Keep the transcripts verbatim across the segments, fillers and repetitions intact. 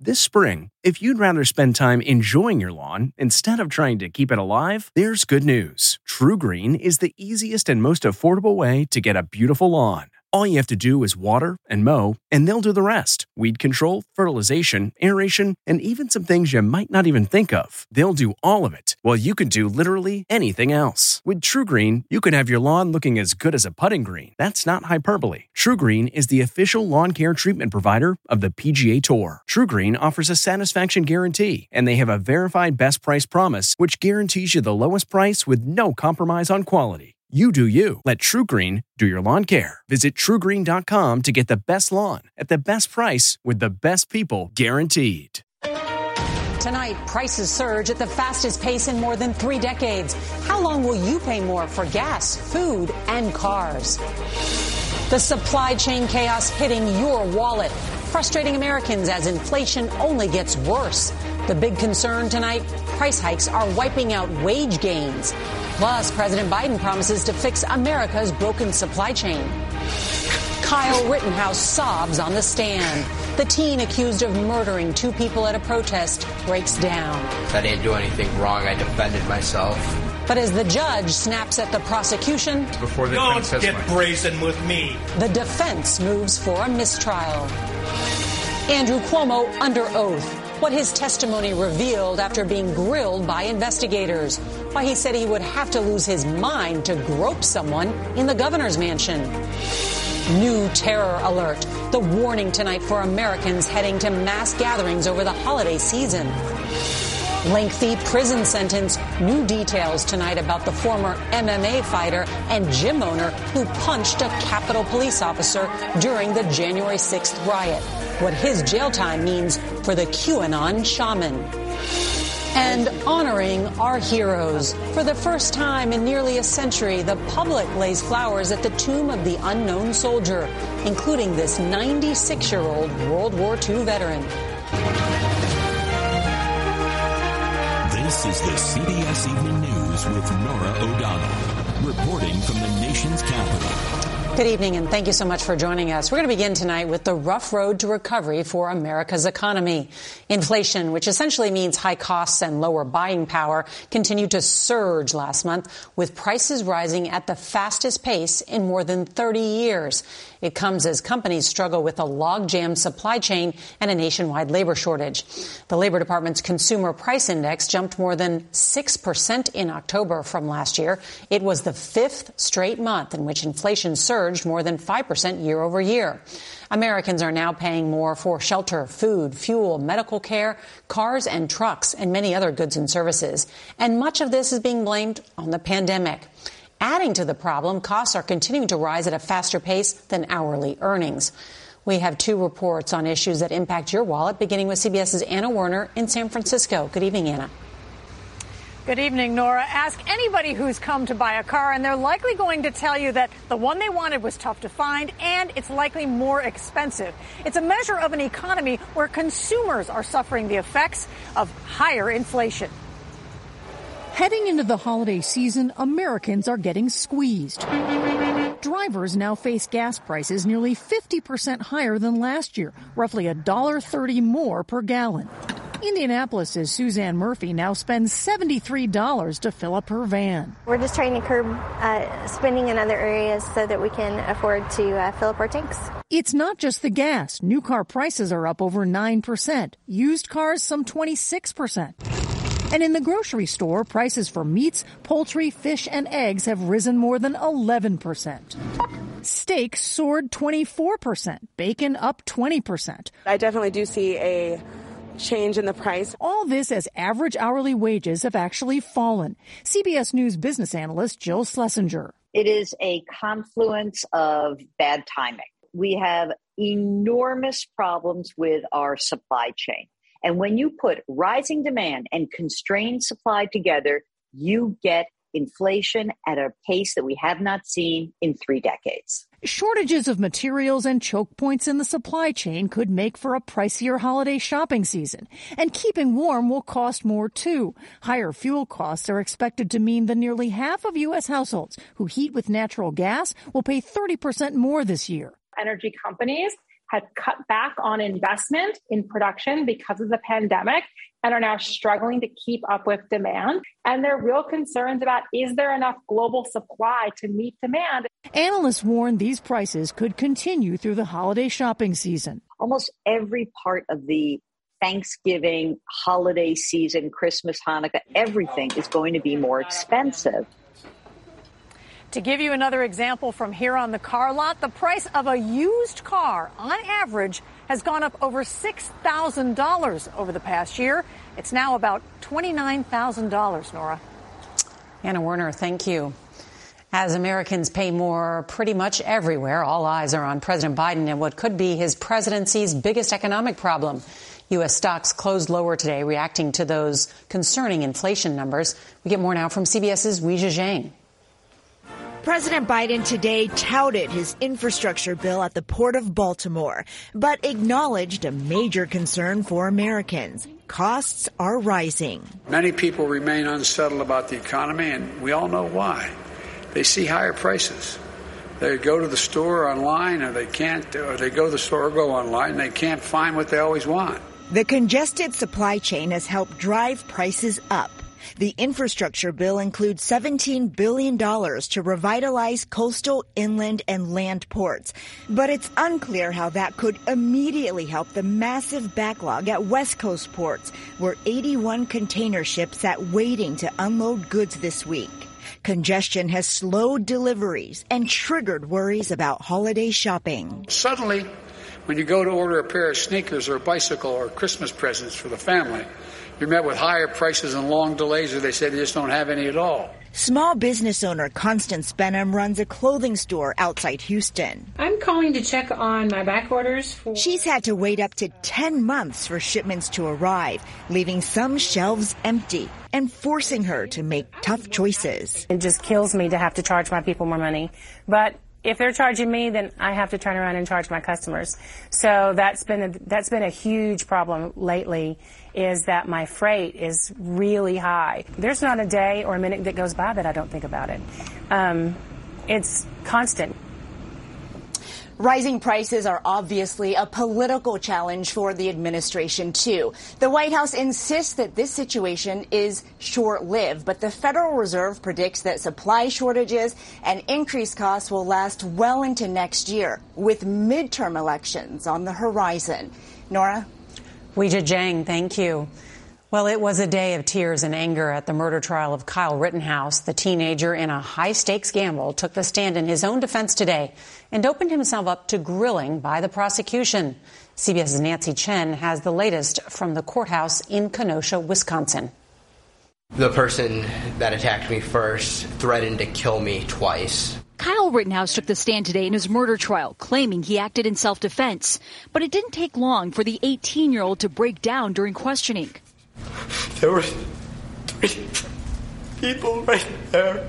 This spring, if you'd rather spend time enjoying your lawn instead of trying to keep it alive, there's good news. TruGreen is the easiest and most affordable way to get a beautiful lawn. All you have to do is water and mow, and they'll do the rest. Weed control, fertilization, aeration, and even some things you might not even think of. They'll do all of it, while you can do literally anything else. With TruGreen, you can have your lawn looking as good as a putting green. That's not hyperbole. TruGreen is the official lawn care treatment provider of the P G A Tour. TruGreen offers a satisfaction guarantee, and they have a verified best price promise, which guarantees you the lowest price with no compromise on quality. You do you. Let TruGreen do your lawn care. Visit True Green dot com to get the best lawn at the best price with the best people guaranteed. Tonight, prices surge at the fastest pace in more than three decades. How long will you pay more for gas, food, and cars? The supply chain chaos hitting your wallet, frustrating Americans as inflation only gets worse. The big concern tonight, price hikes are wiping out wage gains. Plus, President Biden promises to fix America's broken supply chain. Kyle Rittenhouse sobs on the stand. The teen accused of murdering two people at a protest breaks down. I didn't do anything wrong. I defended myself. But as the judge snaps at the prosecution, Before the don't get my... brazen with me. The defense moves for a mistrial. Andrew Cuomo under oath. What his testimony revealed after being grilled by investigators. Why he said he would have to lose his mind to grope someone in the governor's mansion. New terror alert. The warning tonight for Americans heading to mass gatherings over the holiday season. Lengthy prison sentence. New details tonight about the former M M A fighter and gym owner who punched a Capitol police officer during the January sixth riot. What his jail time means for the QAnon shaman. And honoring our heroes. For the first time in nearly a century, the public lays flowers at the tomb of the unknown soldier, including this ninety-six-year-old World War Two veteran. This is the C B S Evening News with Norah O'Donnell, reporting from the nation's capital. Good evening, and thank you so much for joining us. We're going to begin tonight with the rough road to recovery for America's economy. Inflation, which essentially means high costs and lower buying power, continued to surge last month, with prices rising at the fastest pace in more than thirty years. It comes as companies struggle with a logjam supply chain and a nationwide labor shortage. The Labor Department's Consumer Price Index jumped more than six percent in October from last year. It was the fifth straight month in which inflation surged more than five percent year over year. Americans are now paying more for shelter, food, fuel, medical care, cars and trucks, and many other goods and services. And much of this is being blamed on the pandemic. Adding to the problem, costs are continuing to rise at a faster pace than hourly earnings. We have two reports on issues that impact your wallet, beginning with CBS's Anna Werner in San Francisco. Good evening, Anna. Good evening, Nora. Ask anybody who's come to buy a car, and they're likely going to tell you that the one they wanted was tough to find, and it's likely more expensive. It's a measure of an economy where consumers are suffering the effects of higher inflation. Heading into the holiday season, Americans are getting squeezed. Drivers now face gas prices nearly fifty percent higher than last year, roughly one dollar thirty more per gallon. Indianapolis's Suzanne Murphy now spends seventy-three dollars to fill up her van. We're just trying to curb uh, spending in other areas so that we can afford to uh, fill up our tanks. It's not just the gas. New car prices are up over nine percent. Used cars, some twenty-six percent. And in the grocery store, prices for meats, poultry, fish, and eggs have risen more than eleven percent. Steak soared twenty-four percent. Bacon up twenty percent. I definitely do see a change in the price. All this as average hourly wages have actually fallen. C B S News business analyst Jill Schlesinger. It is a confluence of bad timing. We have enormous problems with our supply chain. And when you put rising demand and constrained supply together, you get inflation at a pace that we have not seen in three decades. Shortages of materials and choke points in the supply chain could make for a pricier holiday shopping season. And keeping warm will cost more, too. Higher fuel costs are expected to mean that nearly half of U S households who heat with natural gas will pay thirty percent more this year. Energy companies had cut back on investment in production because of the pandemic and are now struggling to keep up with demand. And there are real concerns about, is there enough global supply to meet demand? Analysts warn these prices could continue through the holiday shopping season. Almost every part of the Thanksgiving, holiday season, Christmas, Hanukkah, everything is going to be more expensive. To give you another example from here on the car lot, the price of a used car, on average, has gone up over six thousand dollars over the past year. It's now about twenty-nine thousand dollars, Nora. Anna Werner, thank you. As Americans pay more pretty much everywhere, all eyes are on President Biden and what could be his presidency's biggest economic problem. U S stocks closed lower today, reacting to those concerning inflation numbers. We get more now from CBS's Weijia Zhang. President Biden today touted his infrastructure bill at the Port of Baltimore, but acknowledged a major concern for Americans. Costs are rising. Many people remain unsettled about the economy, and we all know why. They see higher prices. They go to the store online, or they can't, or they go to the store or go online, and they can't find what they always want. The congested supply chain has helped drive prices up. The infrastructure bill includes seventeen billion dollars to revitalize coastal, inland, and land ports. But it's unclear how that could immediately help the massive backlog at West Coast ports, where eighty-one container ships sat waiting to unload goods this week. Congestion has slowed deliveries and triggered worries about holiday shopping. Suddenly, when you go to order a pair of sneakers or a bicycle or Christmas presents for the family, you're met with higher prices and long delays, or they say they just don't have any at all. Small business owner Constance Benham runs a clothing store outside Houston. I'm calling to check on my back orders. For- She's had to wait up to ten months for shipments to arrive, leaving some shelves empty and forcing her to make tough choices. It just kills me to have to charge my people more money. But if they're charging me, then I have to turn around and charge my customers. So that's been a, that's been a huge problem lately, is that my freight is really high. There's not a day or a minute that goes by that I don't think about it. Um, it's constant. Rising prices are obviously a political challenge for the administration, too. The White House insists that this situation is short-lived, but the Federal Reserve predicts that supply shortages and increased costs will last well into next year, with midterm elections on the horizon. Nora? Weijia Zhang, thank you. Well, it was a day of tears and anger at the murder trial of Kyle Rittenhouse. The teenager in a high-stakes gamble took the stand in his own defense today and opened himself up to grilling by the prosecution. CBS's Nancy Chen has the latest from the courthouse in Kenosha, Wisconsin. The person that attacked me first threatened to kill me twice. Kyle Rittenhouse took the stand today in his murder trial, claiming he acted in self-defense. But it didn't take long for the eighteen-year-old to break down during questioning. There were three people right there.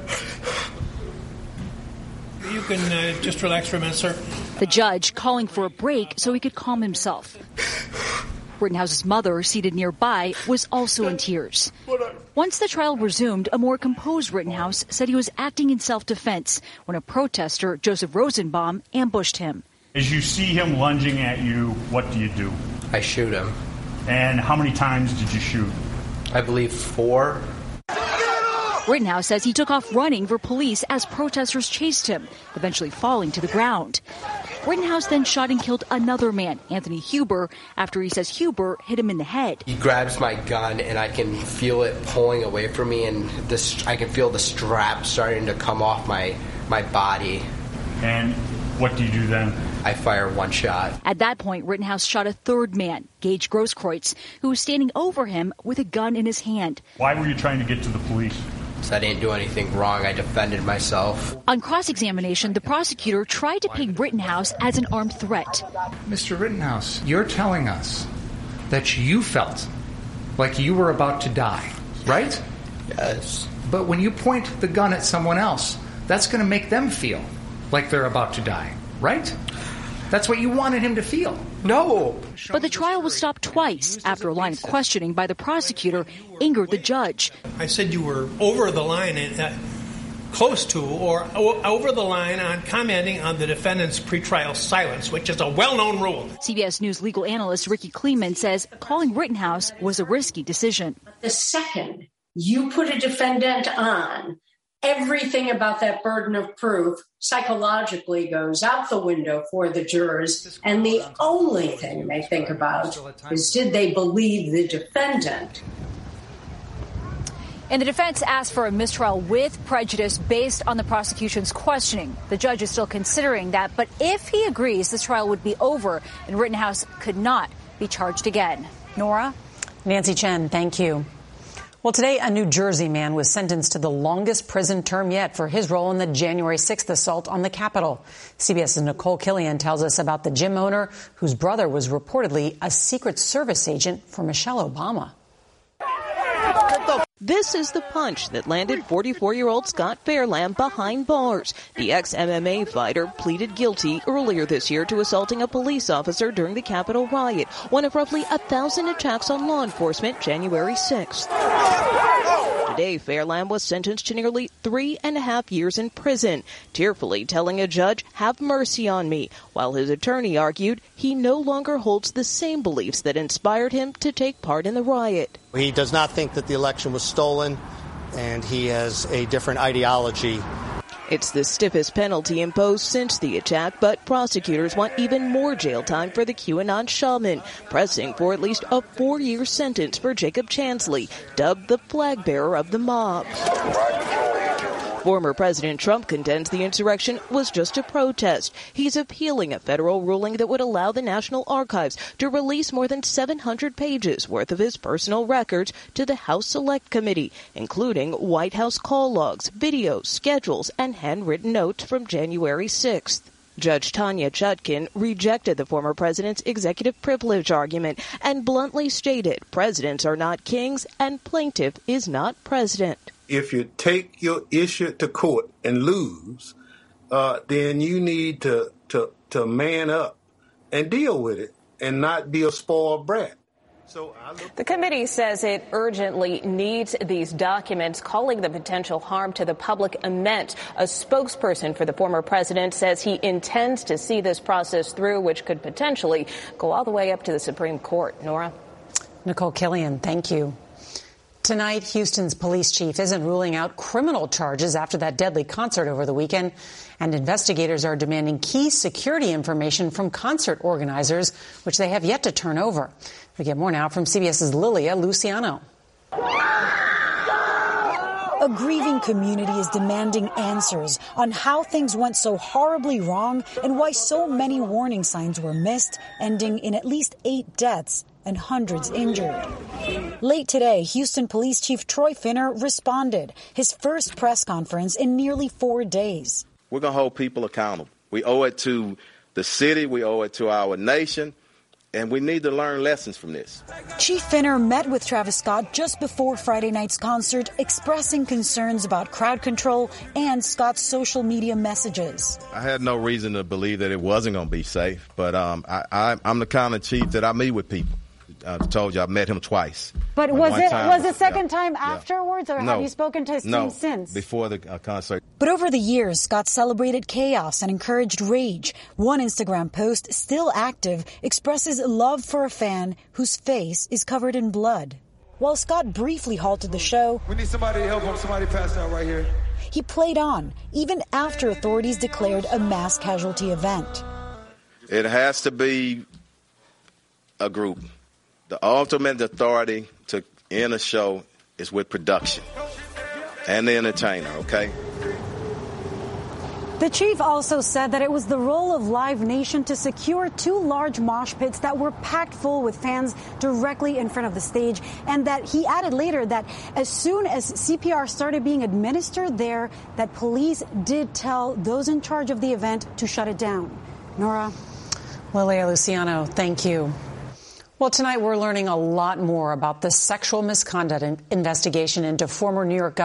You can uh, just relax for a minute, sir. The judge calling for a break so he could calm himself. Rittenhouse's mother, seated nearby, was also in tears. Once the trial resumed, a more composed Rittenhouse said he was acting in self-defense when a protester, Joseph Rosenbaum, ambushed him. As you see him lunging at you, what do you do? I shoot him. And how many times did you shoot? I believe four. Rittenhouse says he took off running for police as protesters chased him, eventually falling to the ground. Rittenhouse then shot and killed another man, Anthony Huber, after he says Huber hit him in the head. He grabs my gun, and I can feel it pulling away from me, and this, I can feel the strap starting to come off my, my body. And what do you do then? I fire one shot. At that point, Rittenhouse shot a third man, Gage Grosskreutz, who was standing over him with a gun in his hand. Why were you trying to get to the police? So I didn't do anything wrong. I defended myself. On cross-examination, the prosecutor tried to paint Rittenhouse as an armed threat. Mister Rittenhouse, you're telling us that you felt like you were about to die, right? Yes. But when you point the gun at someone else, that's going to make them feel like they're about to die, right? That's what you wanted him to feel. No. But the trial was stopped twice after a line of questioning by the prosecutor angered the judge. I said you were over the line and uh, close to or o- over the line on commenting on the defendant's pretrial silence, which is a well-known rule. C B S News legal analyst Ricky Kleeman says calling Rittenhouse was a risky decision. The second you put a defendant on, everything about that burden of proof psychologically goes out the window for the jurors. And the only thing they think about is, did they believe the defendant? And the defense asked for a mistrial with prejudice based on the prosecution's questioning. The judge is still considering that. But if he agrees, this trial would be over and Rittenhouse could not be charged again. Nora? Nancy Chen, thank you. Well, today, a New Jersey man was sentenced to the longest prison term yet for his role in the January sixth assault on the Capitol. CBS's Nicole Killian tells us about the gym owner whose brother was reportedly a Secret Service agent for Michelle Obama. This is the punch that landed forty-four-year-old Scott Fairlamb behind bars. The ex-M M A fighter pleaded guilty earlier this year to assaulting a police officer during the Capitol riot, one of roughly a thousand attacks on law enforcement January sixth. Today, Fairlamb was sentenced to nearly three and a half years in prison, tearfully telling a judge, "Have mercy on me," while his attorney argued he no longer holds the same beliefs that inspired him to take part in the riot. He does not think that the election was stolen, and he has a different ideology. It's the stiffest penalty imposed since the attack, but prosecutors want even more jail time for the QAnon shaman, pressing for at least a four-year sentence for Jacob Chansley, dubbed the flag bearer of the mob. Former President Trump contends the insurrection was just a protest. He's appealing a federal ruling that would allow the National Archives to release more than seven hundred pages worth of his personal records to the House Select Committee, including White House call logs, videos, schedules, and handwritten notes from January sixth. Judge Tanya Chutkin rejected the former president's executive privilege argument and bluntly stated presidents are not kings and plaintiff is not president. If you take your issue to court and lose, uh, then you need to, to, to man up and deal with it and not be a spoiled brat. So I look- The committee says it urgently needs these documents, calling the potential harm to the public immense. A spokesperson for the former president says he intends to see this process through, which could potentially go all the way up to the Supreme Court. Nora? Nicole Killian, thank you. Tonight, Houston's police chief isn't ruling out criminal charges after that deadly concert over the weekend, and investigators are demanding key security information from concert organizers, which they have yet to turn over. We get more now from CBS's Lilia Luciano. A grieving community is demanding answers on how things went so horribly wrong and why so many warning signs were missed, ending in at least eight deaths and hundreds injured. Late today, Houston Police Chief Troy Finner responded, his first press conference in nearly four days. We're going to hold people accountable. We owe it to the city, we owe it to our nation, and we need to learn lessons from this. Chief Finner met with Travis Scott just before Friday night's concert, expressing concerns about crowd control and Scott's social media messages. I had no reason to believe that it wasn't going to be safe, but um, I, I, I'm the kind of chief that I meet with people. I told you I met him twice. But and was it time, was it second yeah, time yeah. afterwards, or no, have you spoken to his no, team since? Before the uh, concert. But over the years, Scott celebrated chaos and encouraged rage. One Instagram post, still active, expresses love for a fan whose face is covered in blood. While Scott briefly halted the show, we need somebody to help him. Somebody passed out right here. He played on, even after authorities declared a mass casualty event. It has to be a group. The ultimate authority to end a show is with production and the entertainer, okay? The chief also said that it was the role of Live Nation to secure two large mosh pits that were packed full with fans directly in front of the stage, and that he added later that as soon as C P R started being administered there, that police did tell those in charge of the event to shut it down. Nora? Lilia Luciano, thank you. Well, tonight we're learning a lot more about the sexual misconduct investigation into former New York Governor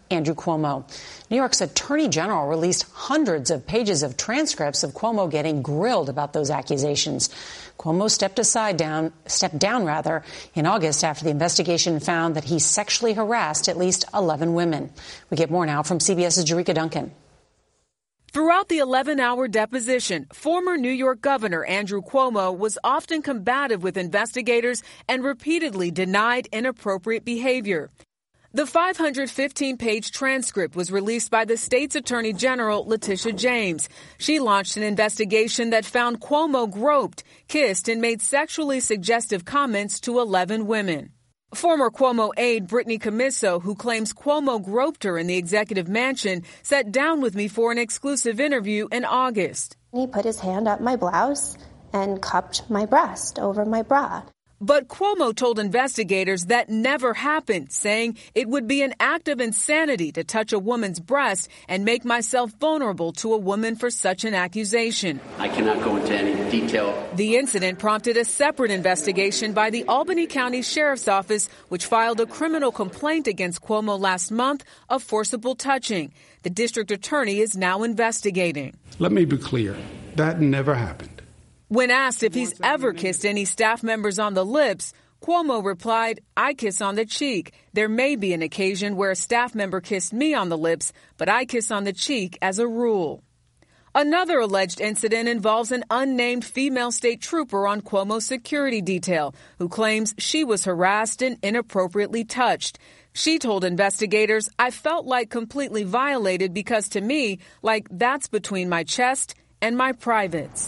Andrew Cuomo. New York's Attorney General released hundreds of pages of transcripts of Cuomo getting grilled about those accusations. Cuomo stepped aside down, stepped down rather, in August after the investigation found that he sexually harassed at least eleven women. We get more now from CBS's Jericka Duncan. Throughout the eleven-hour deposition, former New York Governor Andrew Cuomo was often combative with investigators and repeatedly denied inappropriate behavior. The five hundred fifteen page transcript was released by the state's Attorney General, Letitia James. She launched an investigation that found Cuomo groped, kissed, and made sexually suggestive comments to eleven women. Former Cuomo aide Brittany Commisso, who claims Cuomo groped her in the executive mansion, sat down with me for an exclusive interview in August. He put his hand up my blouse and cupped my breast over my bra. But Cuomo told investigators that never happened, saying it would be an act of insanity to touch a woman's breast and make myself vulnerable to a woman for such an accusation. I cannot go into any detail. The incident prompted a separate investigation by the Albany County Sheriff's Office, which filed a criminal complaint against Cuomo last month of forcible touching. The district attorney is now investigating. Let me be clear. That never happened. When asked if he's ever kissed any staff members on the lips, Cuomo replied, I kiss on the cheek. There may be an occasion where a staff member kissed me on the lips, but I kiss on the cheek as a rule. Another alleged incident involves an unnamed female state trooper on Cuomo's security detail, who claims she was harassed and inappropriately touched. She told investigators, I felt like completely violated because to me, like that's between my chest and my privates.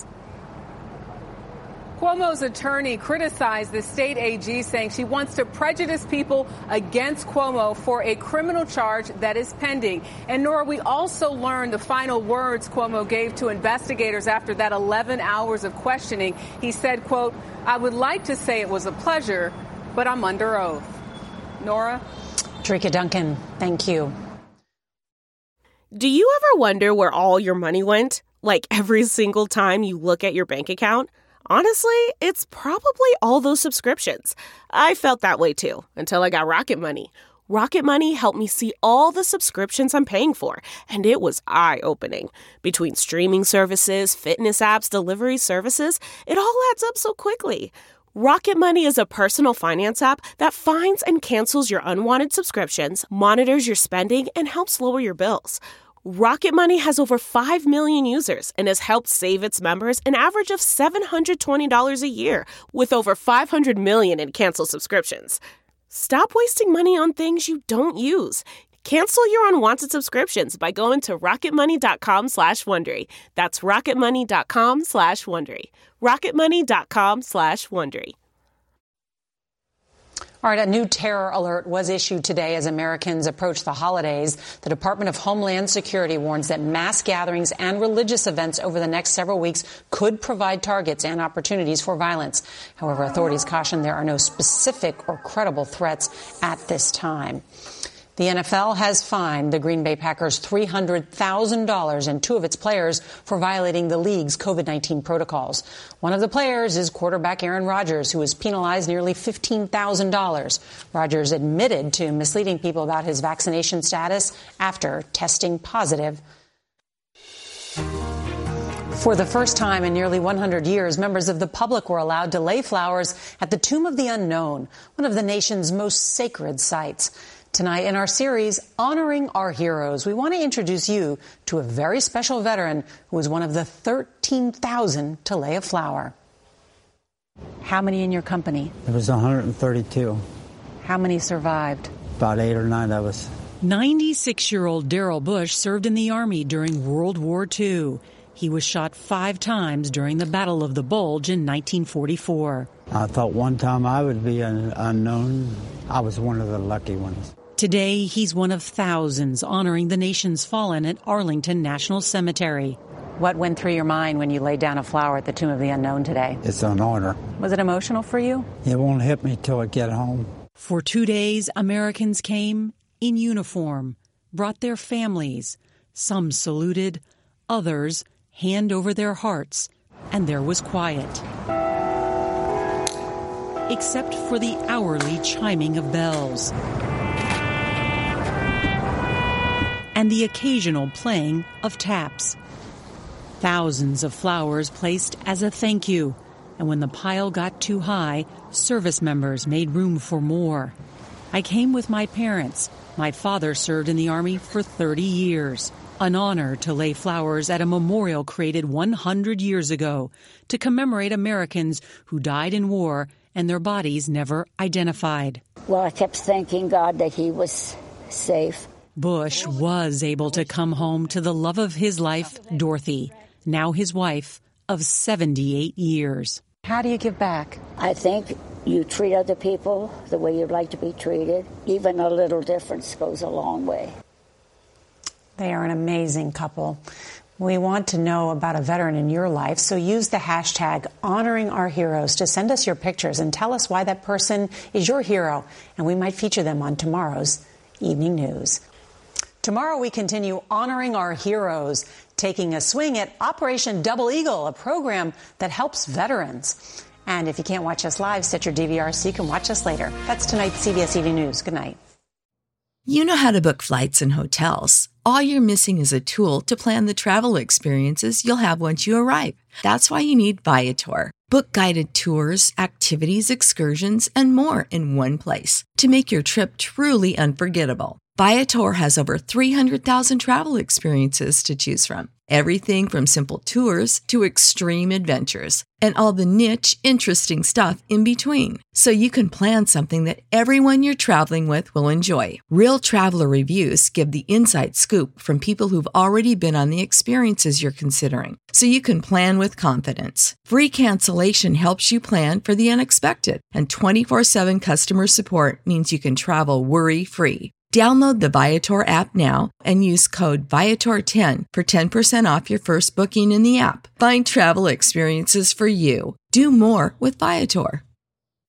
Cuomo's attorney criticized the state A G, saying she wants to prejudice people against Cuomo for a criminal charge that is pending. And Nora, we also learned the final words Cuomo gave to investigators after that eleven hours of questioning. He said, quote, I would like to say it was a pleasure, but I'm under oath. Nora? Jericka Duncan, thank you. Do you ever wonder where all your money went? Like every single time you look at your bank account? Honestly, it's probably all those subscriptions. I felt that way too, until I got Rocket Money. Rocket Money helped me see all the subscriptions I'm paying for, and it was eye-opening. Between streaming services, fitness apps, delivery services, it all adds up so quickly. Rocket Money is a personal finance app that finds and cancels your unwanted subscriptions, monitors your spending, and helps lower your bills. Rocket Money has over five million users and has helped save its members an average of seven hundred twenty dollars a year, with over five hundred million in canceled subscriptions. Stop wasting money on things you don't use. Cancel your unwanted subscriptions by going to rocketmoney.com slash Wondery. That's rocketmoney.com slash Wondery. rocketmoney.com slash Wondery. All right, a new terror alert was issued today as Americans approach the holidays. The Department of Homeland Security warns that mass gatherings and religious events over the next several weeks could provide targets and opportunities for violence. However, authorities caution there are no specific or credible threats at this time. The N F L has fined the Green Bay Packers three hundred thousand dollars and two of its players for violating the league's COVID nineteen protocols. One of the players is quarterback Aaron Rodgers, who was penalized nearly fifteen thousand dollars. Rodgers admitted to misleading people about his vaccination status after testing positive. For the first time in nearly one hundred years, members of the public were allowed to lay flowers at the Tomb of the Unknown, one of the nation's most sacred sites. Tonight in our series, Honoring Our Heroes, we want to introduce you to a very special veteran who was one of the thirteen thousand to lay a flower. How many in your company? There was one hundred thirty-two. How many survived? About eight or nine of us. ninety-six-year-old Darrell Bush served in the Army during World War Two. He was shot five times during the Battle of the Bulge in nineteen forty-four. I thought one time I would be an unknown. I was one of the lucky ones. Today, he's one of thousands honoring the nation's fallen at Arlington National Cemetery. What went through your mind when you laid down a flower at the Tomb of the Unknown today? It's an honor. Was it emotional for you? It won't hit me till I get home. For two days, Americans came in uniform, brought their families. Some saluted, others hand over their hearts, and there was quiet. Except for the hourly chiming of bells. and the occasional playing of taps. Thousands of flowers placed as a thank you, and when the pile got too high, service members made room for more. I came with my parents. My father served in the Army for thirty years. An honor to lay flowers at a memorial created one hundred years ago to commemorate Americans who died in war and their bodies never identified. Well, I kept thanking God that he was safe. Bush was able to come home to the love of his life, Dorothy, now his wife of seventy-eight years. How do you give back? I think you treat other people the way you'd like to be treated. Even a little difference goes a long way. They are an amazing couple. We want to know about a veteran in your life, so use the hashtag Honoring Our Heroes to send us your pictures and tell us why that person is your hero, and we might feature them on tomorrow's Evening News. Tomorrow we continue honoring our heroes, taking a swing at Operation Double Eagle, a program that helps veterans. And if you can't watch us live, set your D V R so you can watch us later. That's tonight's C B S Evening News. Good night. You know how to book flights and hotels. All you're missing is a tool to plan the travel experiences you'll have once you arrive. That's why you need Viator. Book guided tours, activities, excursions, and more in one place to make your trip truly unforgettable. Viator has over three hundred thousand travel experiences to choose from. Everything from simple tours to extreme adventures and all the niche, interesting stuff in between. So you can plan something that everyone you're traveling with will enjoy. Real traveler reviews give the inside scoop from people who've already been on the experiences you're considering. So you can plan with confidence. Free cancellation helps you plan for the unexpected. And twenty-four seven customer support means you can travel worry-free. Download the Viator app now and use code Viator ten for ten percent off your first booking in the app. Find travel experiences for you. Do more with Viator.